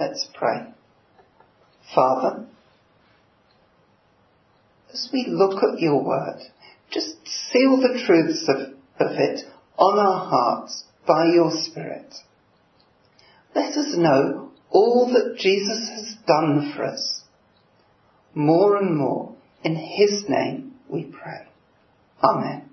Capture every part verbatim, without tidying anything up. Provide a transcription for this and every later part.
Let's pray. Father, as we look at your word, just seal the truths of, of it on our hearts by your Spirit. Let us know all that Jesus has done for us. More and more, in his name we pray. Amen.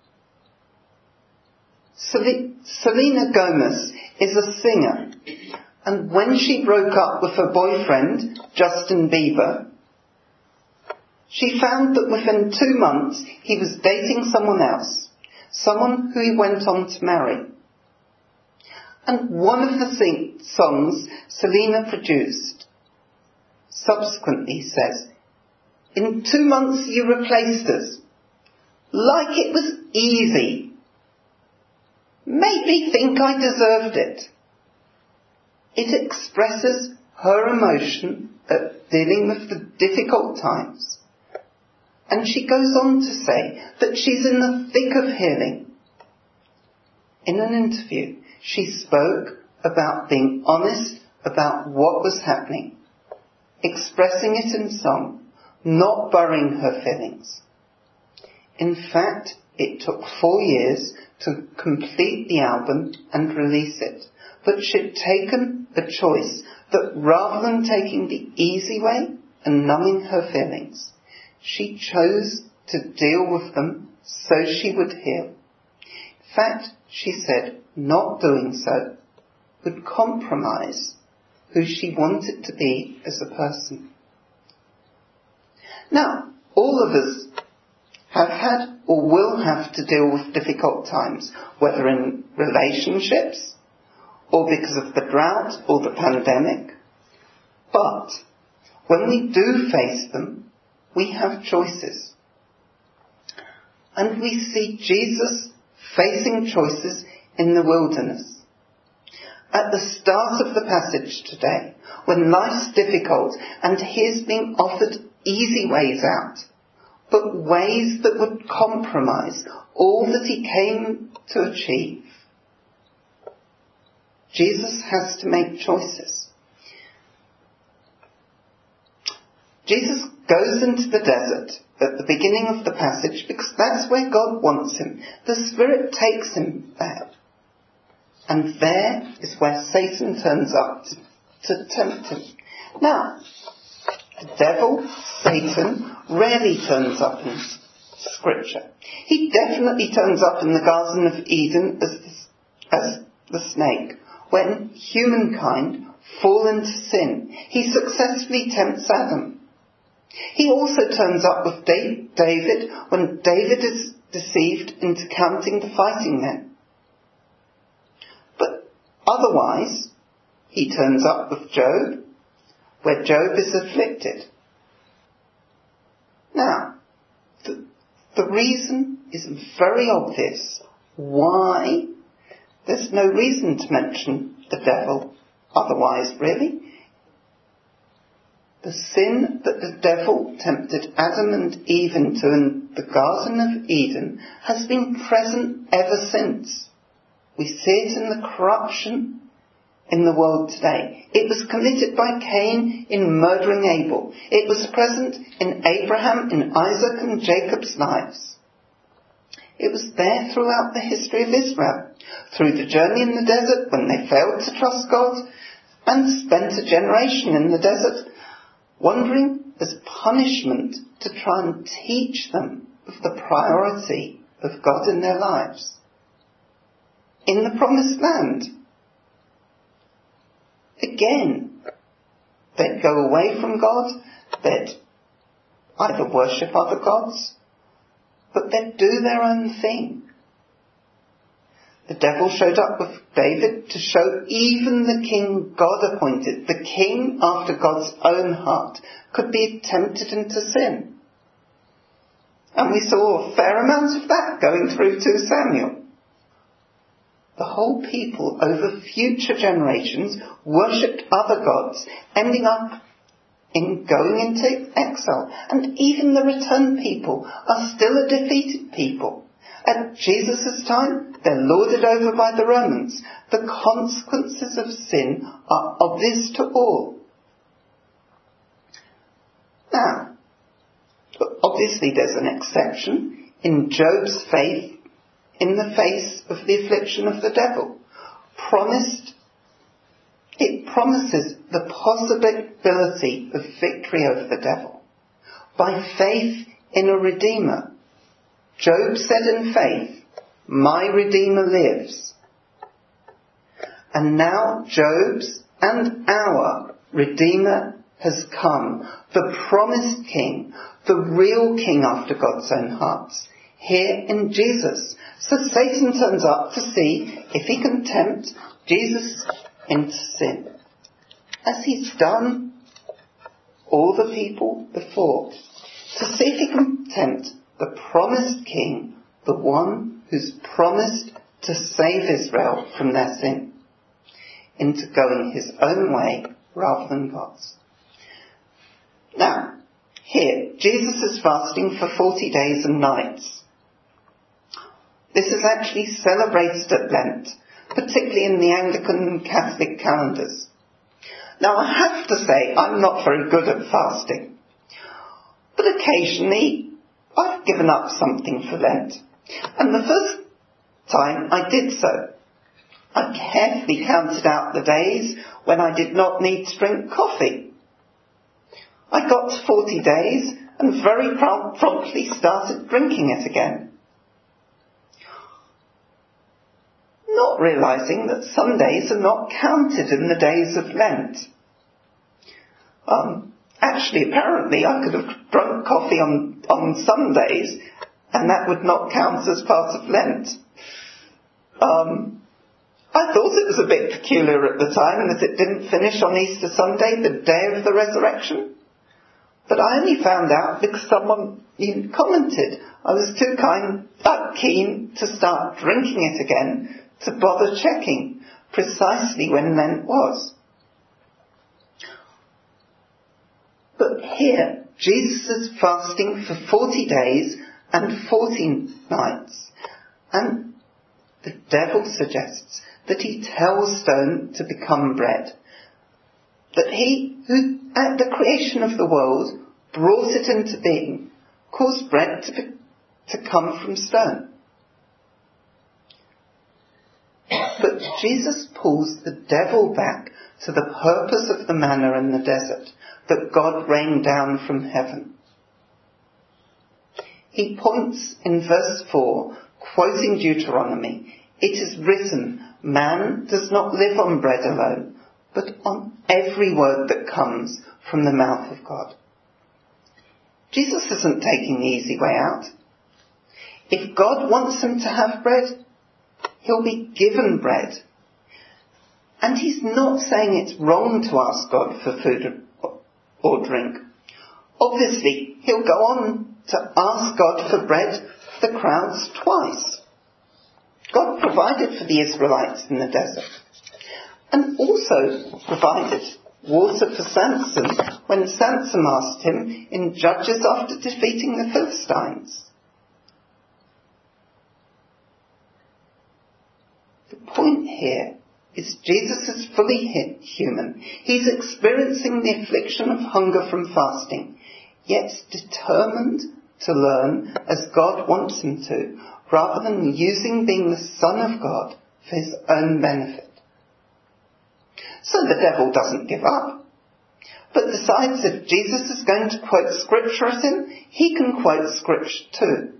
Selena Gomez is a singer, and when she broke up with her boyfriend, Justin Bieber, she found that within two months he was dating someone else, someone who he went on to marry. And one of the sing- songs Selena produced subsequently says, "In two months you replaced us, like it was easy. Made me think I deserved it." It expresses her emotion at dealing with the difficult times. And she goes on to say that she's in the thick of healing. In an interview, she spoke about being honest about what was happening, expressing it in song, not burying her feelings. In fact, it took four years to complete the album and release it, but she'd taken a choice that rather than taking the easy way and numbing her feelings, she chose to deal with them so she would heal. In fact, she said not doing so would compromise who she wanted to be as a person. Now, all of us have had or will have to deal with difficult times, whether in relationships or because of the drought or the pandemic. But when we do face them, we have choices. And we see Jesus facing choices in the wilderness. At the start of the passage today, when life's difficult and he is being offered easy ways out, but ways that would compromise all that he came to achieve, Jesus has to make choices. Jesus goes into the desert at the beginning of the passage because that's where God wants him. The Spirit takes him there. And there is where Satan turns up to, to tempt him. Now, the devil, Satan, rarely turns up in Scripture. He definitely turns up in the Garden of Eden as the, as the snake. When humankind fall into sin, he successfully tempts Adam. He also turns up with David when David is deceived into counting the fighting men. But otherwise, he turns up with Job, where Job is afflicted. Now, the, the reason is very obvious why there's no reason to mention the devil otherwise, really. The sin that the devil tempted Adam and Eve into in the Garden of Eden has been present ever since. We see it in the corruption in the world today. It was committed by Cain in murdering Abel. It was present in Abraham, in Isaac and Jacob's lives. It was there throughout the history of Israel, through the journey in the desert when they failed to trust God and spent a generation in the desert wandering as punishment to try and teach them of the priority of God in their lives. In the Promised Land, again, they'd go away from God, they'd either worship other gods, but they'd do their own thing. The devil showed up with David to show even the king God appointed, the king after God's own heart, could be tempted into sin. And we saw a fair amount of that going through to Samuel. The whole people over future generations worshipped other gods, ending up in going into exile. And even the returned people are still a defeated people. At Jesus' time, they're lorded over by the Romans. The consequences of sin are obvious to all. Now, obviously there's an exception in Job's faith in the face of the affliction of the devil. Promised, it promises the possibility of victory over the devil by faith in a Redeemer. Job said in faith, "My Redeemer lives." And now Job's and our Redeemer has come, the promised King, the real King after God's own heart, here in Jesus. So Satan turns up to see if he can tempt Jesus into sin, as he's done all the people before, to see if he can tempt the promised King, the one who's promised to save Israel from their sin, into going his own way rather than God's. Now, here, Jesus is fasting for forty days and nights. This is actually celebrated at Lent, particularly in the Anglican and Catholic calendars. Now, I have to say, I'm not very good at fasting, but occasionally I've given up something for Lent. And the first time I did so, I carefully counted out the days when I did not need to drink coffee. I got to forty days and very prom- promptly started drinking it again, not realising that some days are not counted in the days of Lent. Um, actually, apparently, I could have drunk coffee on, on some days, and that would not count as part of Lent. Um, I thought it was a bit peculiar at the time, and that it didn't finish on Easter Sunday, the day of the resurrection. But I only found out because someone even commented. I was too kind, uh, keen to start drinking it again to bother checking precisely when Lent was. But here, Jesus is fasting for forty days and forty nights. And the devil suggests that he tells stone to become bread. That he, who at the creation of the world brought it into being, caused bread to, be, to come from stone. But Jesus pulls the devil back to the purpose of the manna in the desert, that God rained down from heaven. He points in verse four, quoting Deuteronomy, "It is written, man does not live on bread alone, but on every word that comes from the mouth of God." Jesus isn't taking the easy way out. If God wants him to have bread, he'll be given bread. And he's not saying it's wrong to ask God for food or drink. Obviously, he'll go on to ask God for bread for the crowds twice. God provided for the Israelites in the desert, and also provided water for Samson when Samson asked him in Judges after defeating the Philistines. The point here is Jesus is fully human. He's experiencing the affliction of hunger from fasting, yet determined to learn as God wants him to, rather than using being the Son of God for his own benefit. So the devil doesn't give up, but decides if Jesus is going to quote scripture at him, he can quote scripture too.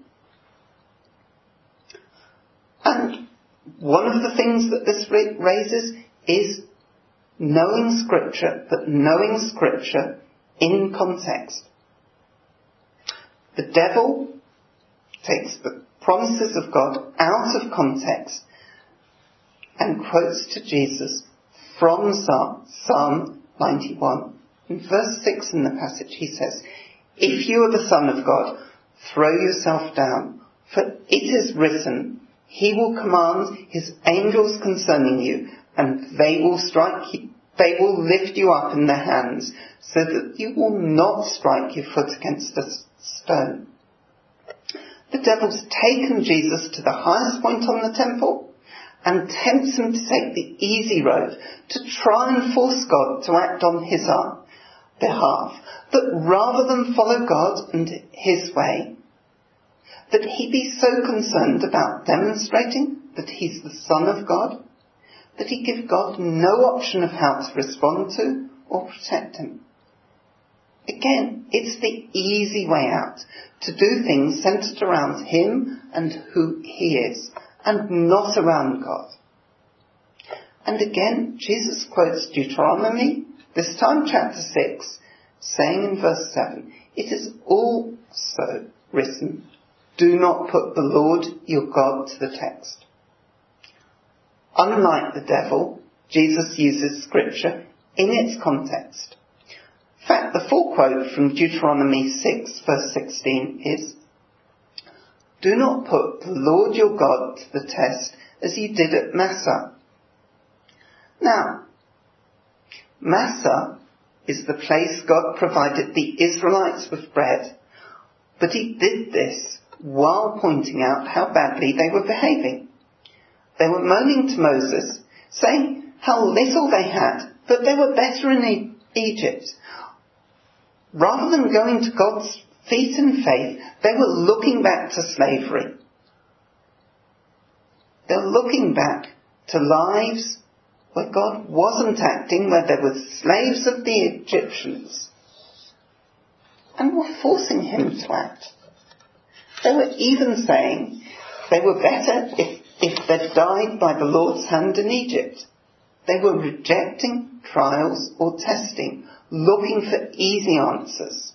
And one of the things that this raises is knowing scripture, but knowing scripture in context. The devil takes the promises of God out of context and quotes to Jesus from Psalm ninety-one. In verse six in the passage he says, "If you are the Son of God, throw yourself down, for it is written, he will command his angels concerning you, and they will strike you, they will lift you up in their hands, so that you will not strike your foot against a stone." The devil's taken Jesus to the highest point on the temple and tempts him to take the easy road, to try and force God to act on his behalf, that rather than follow God and his way, that he be so concerned about demonstrating that he's the Son of God, that he give God no option of how to respond to or protect him. Again, it's the easy way out, to do things centred around him and who he is, and not around God. And again, Jesus quotes Deuteronomy, this time chapter six, saying in verse seven, "It is also written, do not put the Lord your God to the test." Unlike the devil, Jesus uses scripture in its context. In fact, the full quote from Deuteronomy six verse sixteen is, "Do not put the Lord your God to the test as you did at Massah." Now, Massah is the place God provided the Israelites with bread, but he did this while pointing out how badly they were behaving. They were moaning to Moses, saying how little they had, but they were better in e- Egypt. Rather than going to God's feet in faith, they were looking back to slavery. They're looking back to lives where God wasn't acting, where they were slaves of the Egyptians, and were forcing him to act. They were even saying they were better if, if they'd died by the Lord's hand in Egypt. They were rejecting trials or testing, looking for easy answers.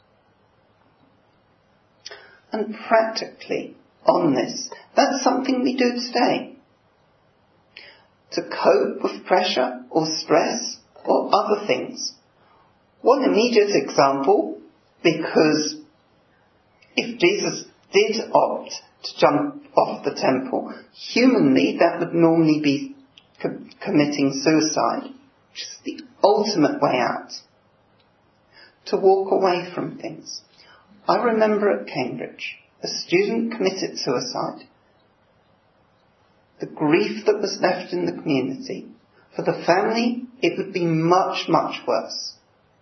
And practically on this, that's something we do today. To cope with pressure or stress or other things. One immediate example, because if Jesus did opt to jump off the temple, humanly that would normally be co- committing suicide, which is the ultimate way out. To walk away from things. I remember at Cambridge, a student committed suicide. The grief that was left in the community, for the family, it would be much, much worse.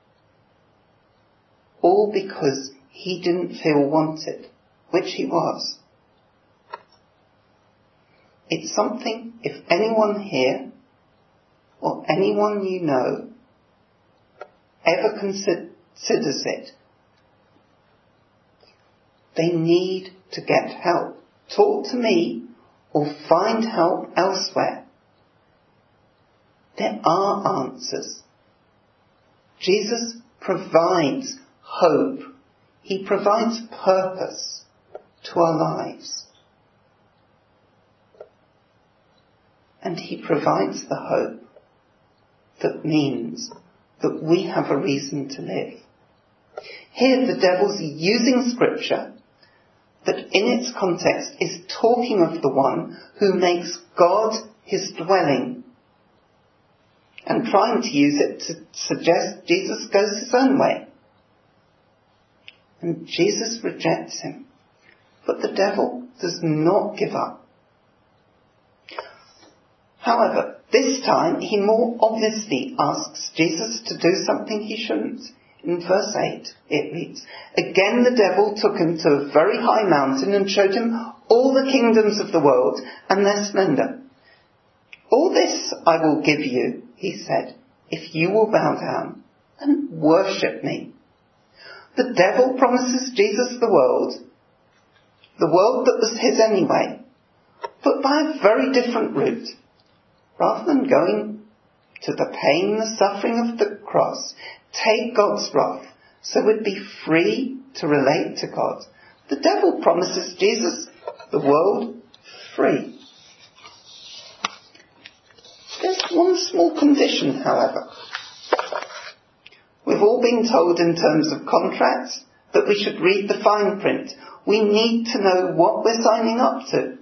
All because he didn't feel wanted, which he was. It's something, if anyone here, or anyone you know, ever considers it, they need to get help. Talk to me or find help elsewhere. There are answers. Jesus provides hope. He provides purpose to our lives. And he provides the hope that means that we have a reason to live. Here the devil's using scripture that in its context is talking of the one who makes God his dwelling, and trying to use it to suggest Jesus goes his own way. And Jesus rejects him. But the devil does not give up. However, this time he more obviously asks Jesus to do something he shouldn't. In verse eight, it reads, "Again the devil took him to a very high mountain and showed him all the kingdoms of the world and their splendour. 'All this I will give you,' he said, 'if you will bow down and worship me.'" The devil promises Jesus the world, the world that was his anyway, but by a very different route. Rather than going to the pain, the suffering of the cross, take God's wrath, so we'd be free to relate to God, the devil promises Jesus the world free. There's one small condition, however. We've all been told in terms of contracts that we should read the fine print. We need to know what we're signing up to.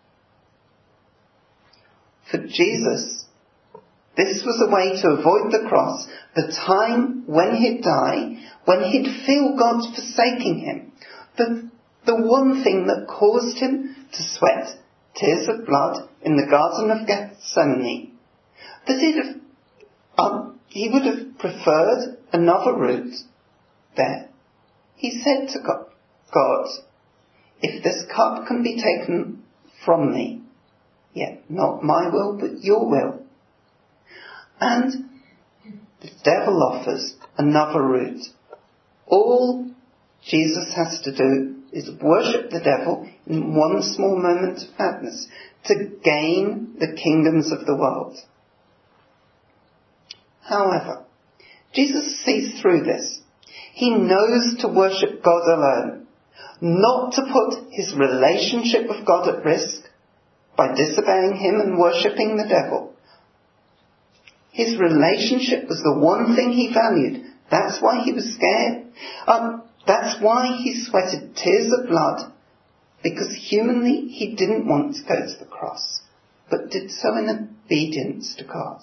For Jesus, this was a way to avoid the cross, the time when he'd die, when he'd feel God forsaking him, the, the one thing that caused him to sweat tears of blood in the Garden of Gethsemane, that he'd have, um, he would have preferred another route there. He said to God, God, if this cup can be taken from me, yet not my will but your will. And the devil offers another route. All Jesus has to do is worship the devil in one small moment of madness to gain the kingdoms of the world. However, Jesus sees through this. He knows to worship God alone, not to put his relationship with God at risk by disobeying him and worshipping the devil. His relationship was the one thing he valued. That's why he was scared. Um, that's why he sweated tears of blood, because humanly he didn't want to go to the cross, but did so in obedience to God.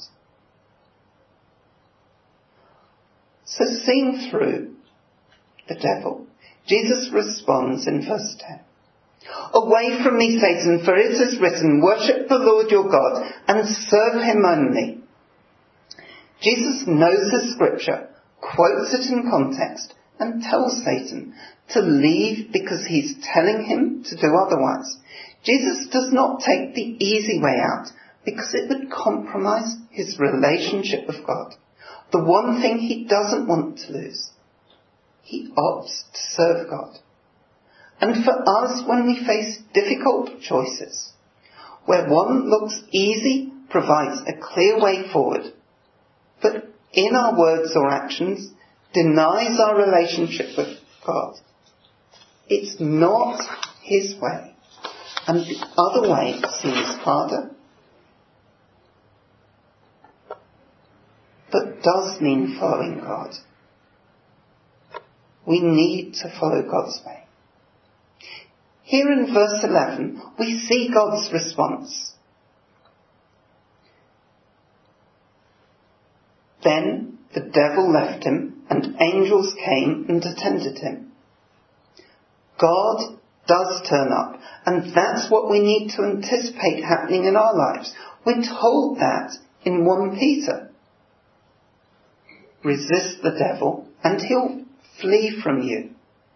So seeing through the devil, Jesus responds in verse ten. Away from me, Satan, for it is written, worship the Lord your God and serve him only. Jesus knows the scripture, quotes it in context, and tells Satan to leave because he's telling him to do otherwise. Jesus does not take the easy way out because it would compromise his relationship with God, the one thing he doesn't want to lose. He opts to serve God. And for us, when we face difficult choices, where one looks easy, provides a clear way forward, but in our words or actions denies our relationship with God, it's not his way, and the other way seems harder, but does mean following God. We need to follow God's way. Here in verse eleven, we see God's response. Then the devil left him, and angels came and attended him. God does turn up, and that's what we need to anticipate happening in our lives. We're told that in First Peter. Resist the devil, and he'll flee from you.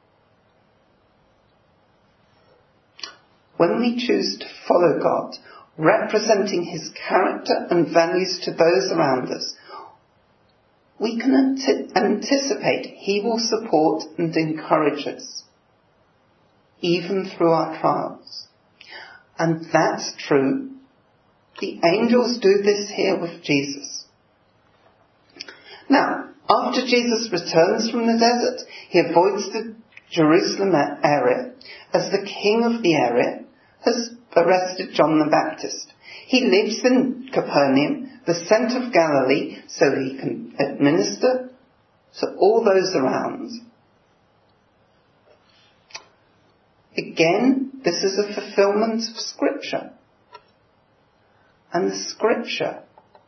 When we choose to follow God, representing his character and values to those around us, we can ant- anticipate he will support and encourage us, even through our trials. And that's true. The angels do this here with Jesus. Now, after Jesus returns from the desert, he avoids the Jerusalem area, as the king of the area has arrested John the Baptist. He lives in Capernaum, the centre of Galilee, so he can administer to all those around. Again, this is a fulfillment of Scripture. And the Scripture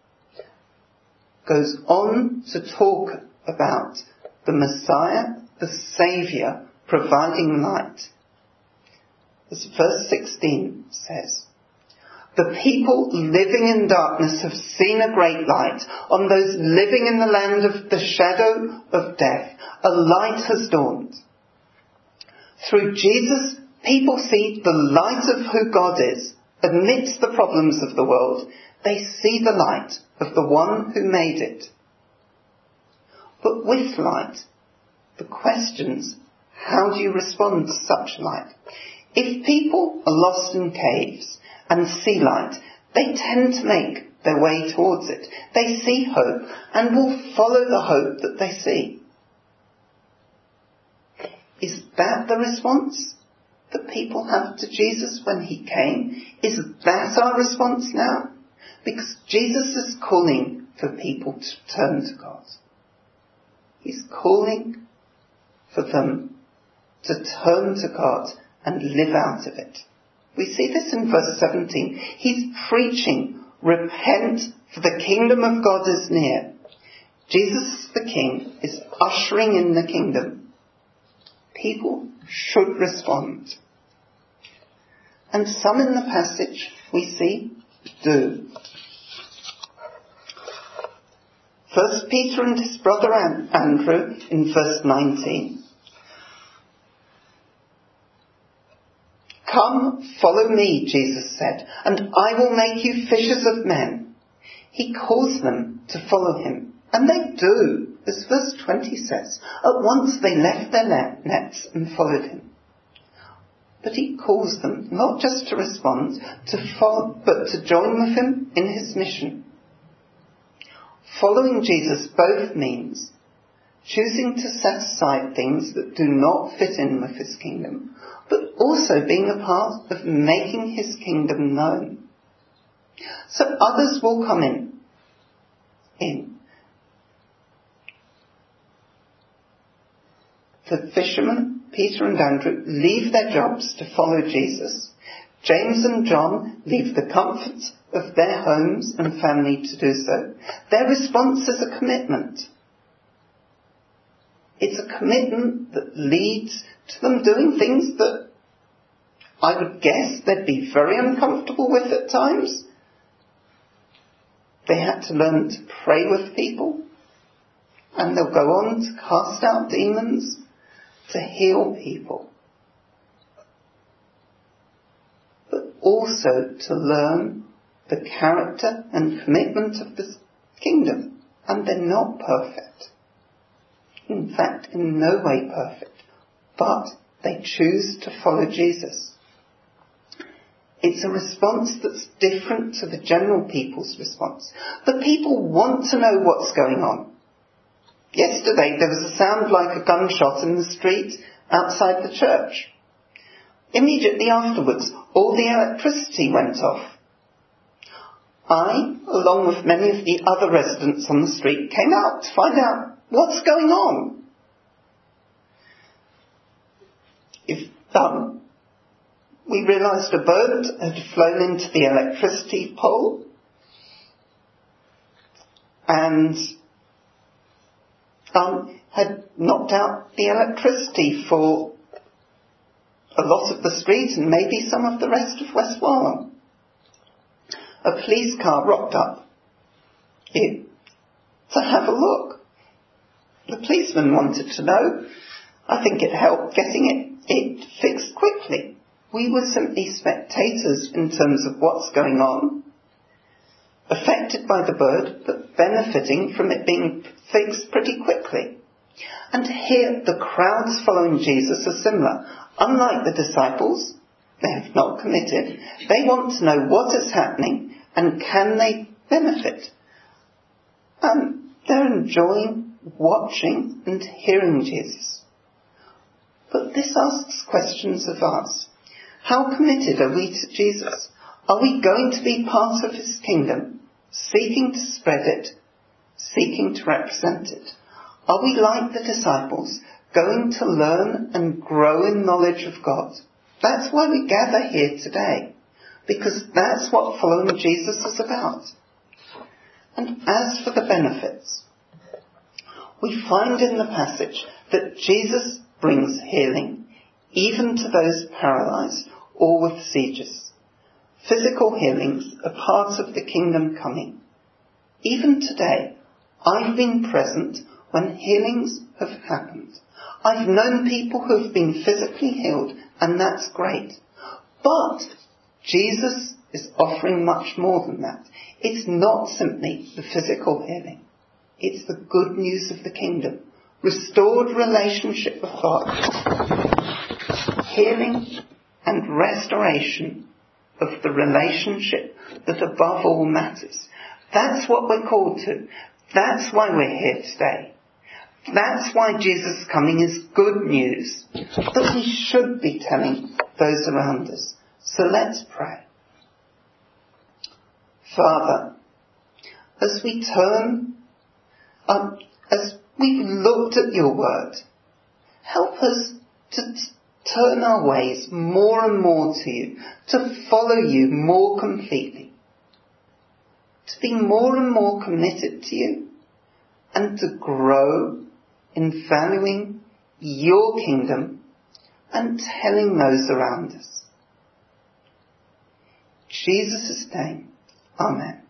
goes on to talk about the Messiah, the Saviour, providing light. As verse sixteen says, the people living in darkness have seen a great light. On those living in the land of the shadow of death, a light has dawned. Through Jesus, people see the light of who God is. Amidst the problems of the world, they see the light of the one who made it. But with light, the questions, how do you respond to such light? If people are lost in caves and see light, they tend to make their way towards it. They see hope and will follow the hope that they see. Is that the response that people have to Jesus when he came? Is that our response now? Because Jesus is calling for people to turn to God. He's calling for them to turn to God and live out of it. We see this in verse seventeen. He's preaching, repent, for the kingdom of God is near. Jesus the King is ushering in the kingdom. people should respond. And some in the passage we see do. First Peter and his brother Andrew in verse nineteen. "Come, follow me," Jesus said, "and I will make you fishers of men." He calls them to follow him, and they do, as verse twenty says. At once they left their nets and followed him. But he calls them not just to respond, to follow, but to join with him in his mission. Following Jesus both means choosing to set aside things that do not fit in with his kingdom, but also being a part of making his kingdom known. So others will come in. in. The fishermen, Peter and Andrew, leave their jobs to follow Jesus. James and John leave the comforts of their homes and family to do so. Their response is a commitment. It's a commitment that leads to them doing things that I would guess they'd be very uncomfortable with at times. They had to learn to pray with people, and they'll go on to cast out demons, to heal people, but also to learn the character and commitment of the kingdom. And they're not perfect. In fact, in no way perfect, but they choose to follow Jesus. It's a response that's different to the general people's response. The people want to know what's going on. Yesterday there was a sound like a gunshot in the street outside the church. Immediately afterwards, all the electricity went off. I, along with many of the other residents on the street, came out to find out what's going on. If um, we realised a bird had flown into the electricity pole, and Um, had knocked out the electricity for a lot of the street and maybe some of the rest of West Walham. A police car rocked up here to have a look. The policeman wanted to know. I think it helped getting it, it fixed quickly. We were simply spectators in terms of what's going on, affected by the bird, but benefiting from it being fixed pretty quickly. And here the crowds following Jesus are similar. Unlike the disciples, they have not committed. They want to know what is happening and can they benefit. And they're enjoying watching and hearing Jesus. But this asks questions of us. How committed are we to Jesus? Are we going to be part of his kingdom, seeking to spread it, seeking to represent it? Are we like the disciples, going to learn and grow in knowledge of God? That's why we gather here today, because that's what following Jesus is about. And as for the benefits, we find in the passage that Jesus brings healing, even to those paralysed or with seizures. Physical healings are part of the kingdom coming. Even today, I've been present when healings have happened. I've known people who have been physically healed, and that's great. But Jesus is offering much more than that. It's not simply the physical healing. It's the good news of the kingdom. Restored relationship with God. Healing and restoration of the relationship that above all matters. That's what we're called to. That's why we're here today. That's why Jesus' coming is good news that we should be telling those around us. So let's pray. Father, as we turn, um, as we've looked at your word, help us to t- turn our ways more and more to you, to follow you more completely, to be more and more committed to you, and to grow in valuing your kingdom and telling those around us. In Jesus' name, amen.